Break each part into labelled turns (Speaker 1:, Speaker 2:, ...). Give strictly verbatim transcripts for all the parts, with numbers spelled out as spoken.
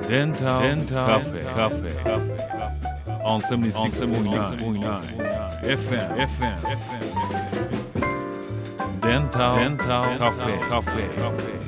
Speaker 1: デンタルカフェカフェ on セブンティーシックスポイントナイン エフエム エフエム デンタルカフェカフェ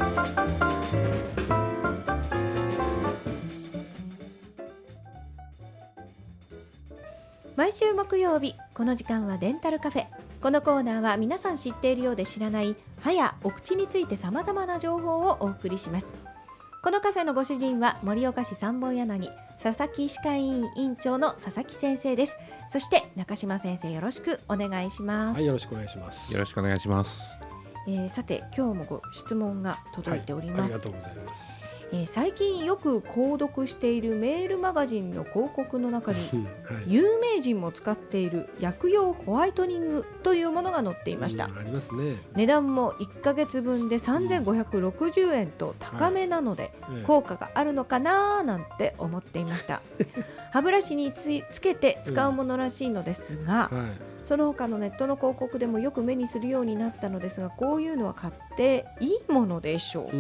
Speaker 2: 毎週木曜日この時間はデンタルカフェ。このコーナーは皆さん知っているようで知らない歯やお口についてさまざまな情報をお送りします。このカフェのご主人は盛岡市三本柳佐々木歯科医院院長の佐々木先生です。そして中島先生、よろしくお願いします。
Speaker 3: はい、よろしくお願いします。
Speaker 4: よろしくお願いします。
Speaker 2: えー、さて今日もご質問が届いております。
Speaker 3: はい、ありがとうございます。
Speaker 2: えー、最近よく購読しているメールマガジンの広告の中に、はい、有名人も使っている薬用ホワイトニングというものが載っていました。
Speaker 3: うん、ありますね。
Speaker 2: 値段もいっかげつぶんでさんぜんごひゃくろくじゅうえんと高めなので、はい、効果があるのかななんて思っていました。歯ブラシに つ, つけて使うものらしいのですが、うん、はい、その他のネットの広告でもよく目にするようになったのですが、こういうのは買っていいものでしょうか。うん、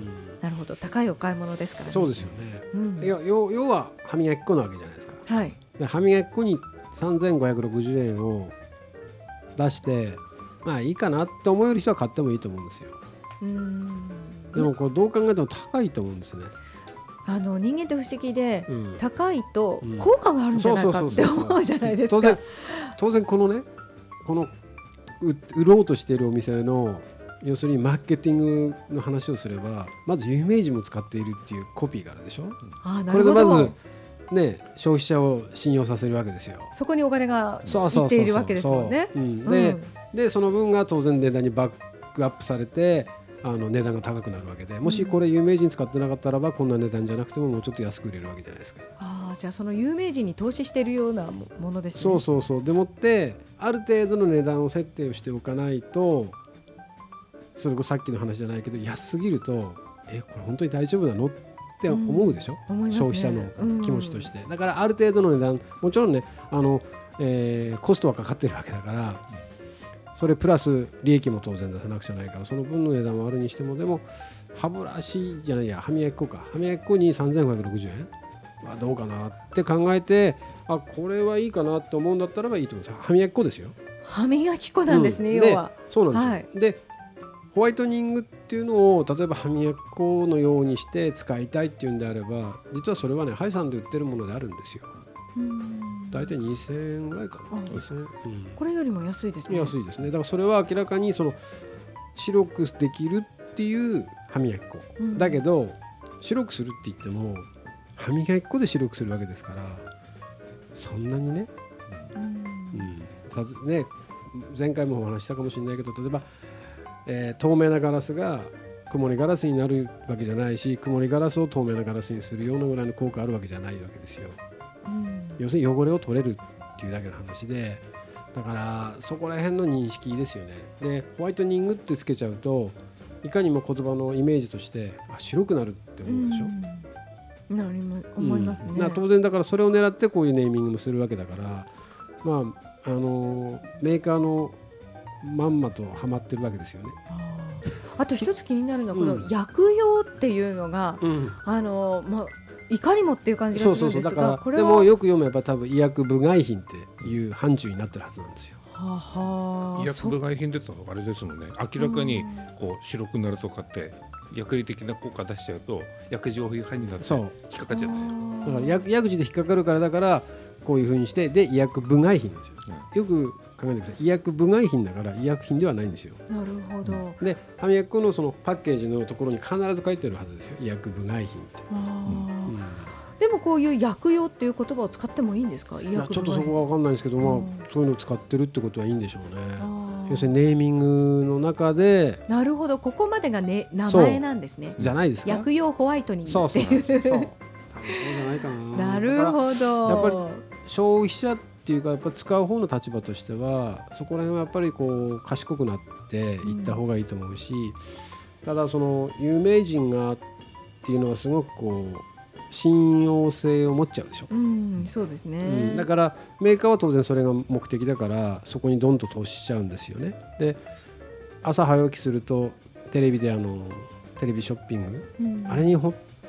Speaker 2: なるほど、高いお買い物ですからね。
Speaker 3: そうですよね。うん、要, 要は歯磨き粉なわけじゃないですか。
Speaker 2: はい、
Speaker 3: で歯磨き粉にさんぜんごひゃくろくじゅうえんを出して、まあいいかなって思える人は買ってもいいと思うんですよ。うーん、でもこれどう考えても高いと思うんですね。
Speaker 2: あの人間って不思議で、うん、高いと効果があるんじゃないかって思うじゃないですか。当然、
Speaker 3: 当然このね、この売ろうとしているお店の要するにマーケティングの話をすれば、まず有名人も使っているっていうコピーがあるでしょ。
Speaker 2: あ、なるほど。
Speaker 3: これでまず、ね、消費者を信用させるわけですよ。
Speaker 2: そこにお金がいっているわけですもんね。
Speaker 3: で、でその分が当然値段にバックアップされて、あの値段が高くなるわけで、もしこれ有名人使ってなかったらばこんな値段じゃなくてももうちょっと安く売れるわけじゃないですか。
Speaker 2: あ、じゃあその有名人に投資しているようなものですね。
Speaker 3: そうそうそう。でもってある程度の値段を設定をしておかないと、それこそさっきの話じゃないけど安すぎると、えこれ本当に大丈夫なのって思うでしょ、うん、ね、消費者の気持ちとして、うん、だからある程度の値段、もちろんね、あの、えー、コストはかかってるわけだから、それプラス利益も当然出さなくちゃないから、その分の値段はあるにしても、でも歯ブラシじゃないや歯磨き粉か歯磨き粉にさんぜんごひゃくろくじゅうえんはどうかなって考えて、あこれはいいかなと思うんだったらばいいと思うんですよ。歯磨き粉ですよ。
Speaker 2: 歯磨き粉なんですね、うん、要は。
Speaker 3: そうなんですよ、はい、でホワイトニングっていうのを例えば歯磨き粉のようにして使いたいっていうんであれば、実はそれはね歯医さんで売ってるものであるんですよ。だいたいにせんえんぐらいかな、にせんえん、うん、
Speaker 2: これよりも安いですね。
Speaker 3: 安いですね。だからそれは明らかにその白くできるっていう歯磨き粉、うん、だけど白くするって言っても歯磨き粉で白くするわけですから、そんなにね、うんうん、ね、前回もお話したかもしれないけど、例えば、えー、透明なガラスが曇りガラスになるわけじゃないし、曇りガラスを透明なガラスにするようなぐらいの効果あるわけじゃないわけですよ。うん、要するに汚れを取れるっていうだけの話で、だからそこら辺の認識ですよね。でホワイトニングってつけちゃうと、いかにも言葉のイメージとしてあ白くなるって思うでしょ。
Speaker 2: うん、なる思いますね。
Speaker 3: うん、だ当然だからそれを狙ってこういうネーミングもするわけだから、まああのメーカーのまんまとはまってるわけですよね。
Speaker 2: あ, あと一つ気になるのはこの薬用っていうのが、うん、あのまあいかにもっていう感じがするんですが、そうそうそう、だからこれは
Speaker 3: でもよく読めば多分医薬部外品っていう範疇になってるはずなんですよ。
Speaker 2: はは、
Speaker 4: 医薬部外品でとあれですもんね、明らかにこう白くなるとかって薬理的な効果出しちゃうと薬事法違反になって引っかかっちゃうんですよ。
Speaker 3: だから薬薬事で引っかかるから、だからこういう風にして、で医薬部外品ですよ、うん、よく考えてください。医薬部外品だから医薬品ではないんですよ。
Speaker 2: なるほど。
Speaker 3: で歯磨き粉のそのパッケージのところに必ず書いてるはずですよ、医薬部外品って。あ、
Speaker 2: うん、でもこういう薬用っていう言葉を使ってもいいんですか。医薬
Speaker 3: ちょっとそこは分かんないですけど、まあ、そういうのを使ってるってことはいいんでしょうね。要するにネーミングの中で。
Speaker 2: なるほど、ここまでが、ね、名前なんですね。
Speaker 3: じゃないですか。
Speaker 2: 薬用ホワイトニングっていう。
Speaker 3: そうそうそうそう、多分そうじゃないかな。
Speaker 2: なるほど。
Speaker 3: やっぱり消費者っていうか、やっぱ使う方の立場としてはそこら辺はやっぱりこう賢くなっていった方がいいと思うし、うん、ただその有名人がっていうのはすごくこう信用性を持っちゃうでしょ、
Speaker 2: うん、そうですね、うん、
Speaker 3: だからメーカーは当然それが目的だからそこにどんと投資しちゃうんですよね。で朝早起きするとテレビであのテレビショッピング、うん、あれにほ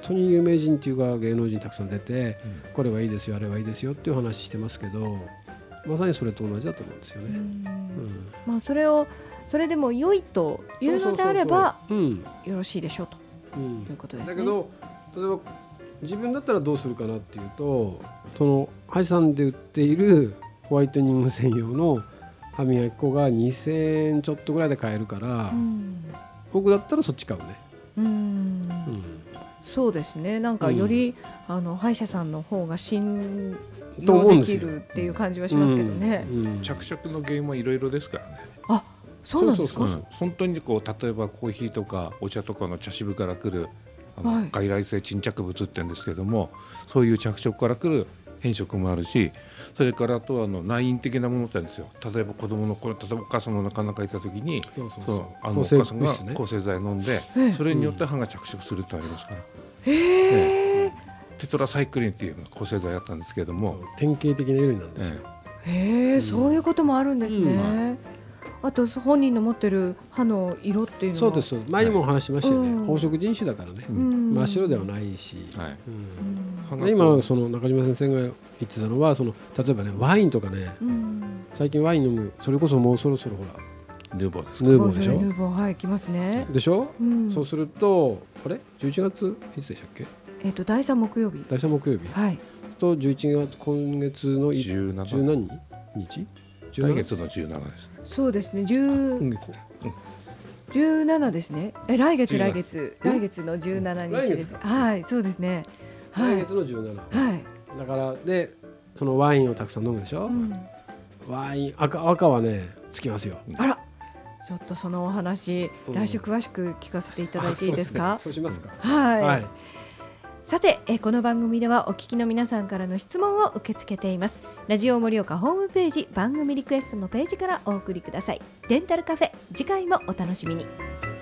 Speaker 3: 当に有名人っていうか芸能人たくさん出て、
Speaker 4: うん、
Speaker 3: これはいいですよあれはいいですよっていう話してますけど、まさにそれと同じだと思うんですよね。うん
Speaker 2: うんまあ、それをそれでも良いというのであればよろしいでしょうということですね。
Speaker 3: だけど例えば自分だったらどうするかなっていうと、その歯医者さんで売っているホワイトニング専用の歯磨き粉がにせんえんちょっとぐらいで買えるから、うん、僕だったらそっち買うね。
Speaker 2: うん、うん、そうですね。なんかより、うん、あの歯医者さんの方が信用できるっていう感じはしますけどね。
Speaker 4: うんうん、着色の原因もいろいろですからね。
Speaker 2: あ、そうなんですか。
Speaker 4: そうそうそう、本当にこう例えばコーヒーとかお茶とかの茶渋から来るあの、はい、外来性沈着物って言うんですけども、そういう着色から来る変色もあるし、それからあとはあの内因的なものってあるんですよ。例えば子供の頃、例えばお母さんの中々いた時に、そうそうそう、あのお母さんが抗生剤飲んで、それによって歯が着色するってありますから。へー、ね、テトラサイクリンっていう抗生剤あったんですけども、
Speaker 3: 典型的な衣類なんですよ。
Speaker 2: へー、そういうこともあるんですね。うん、あと本人の持ってる歯の色っていうのは、
Speaker 3: そうですそうです、前にも話しましたよね、うん、黄色人種だからね、うん、真っ白ではないし、はいうん、今その中島先生が言ってたのは、その例えばねワインとかね、うん、最近ワイン飲む、それこそもうそろそろほら
Speaker 4: ヌーボーですか、
Speaker 3: ヌーボーでしょ、
Speaker 2: ヌーボー、はい、来ますね。
Speaker 3: でしょ、うん、そうするとあれじゅういちがついつでしたっけ、
Speaker 2: えー、とだいさん木曜日、
Speaker 3: だいさん木曜日、
Speaker 2: はい、
Speaker 3: とじゅういちがつ、今月のじゅう何日、
Speaker 4: 来月のじゅうしちですね。
Speaker 2: そうですね、じゅう今月、うん、じゅうしちですね。え、来月来月来月のじゅうしちにちです。はい、そうですね。
Speaker 3: 来月のじゅうしち、はい。だからでそのワインをたくさん飲むでしょ。うん、ワイン赤赤はねつきますよ。
Speaker 2: あら、ちょっとそのお話、うん、来週詳しく聞かせていただいていいですか。
Speaker 3: そうしますか。
Speaker 2: はい。はい、さてえこの番組ではお聞きの皆さんからの質問を受け付けています。ラジオ盛岡ホームページ番組リクエストのページからお送りください。デンタルカフェ、次回もお楽しみに。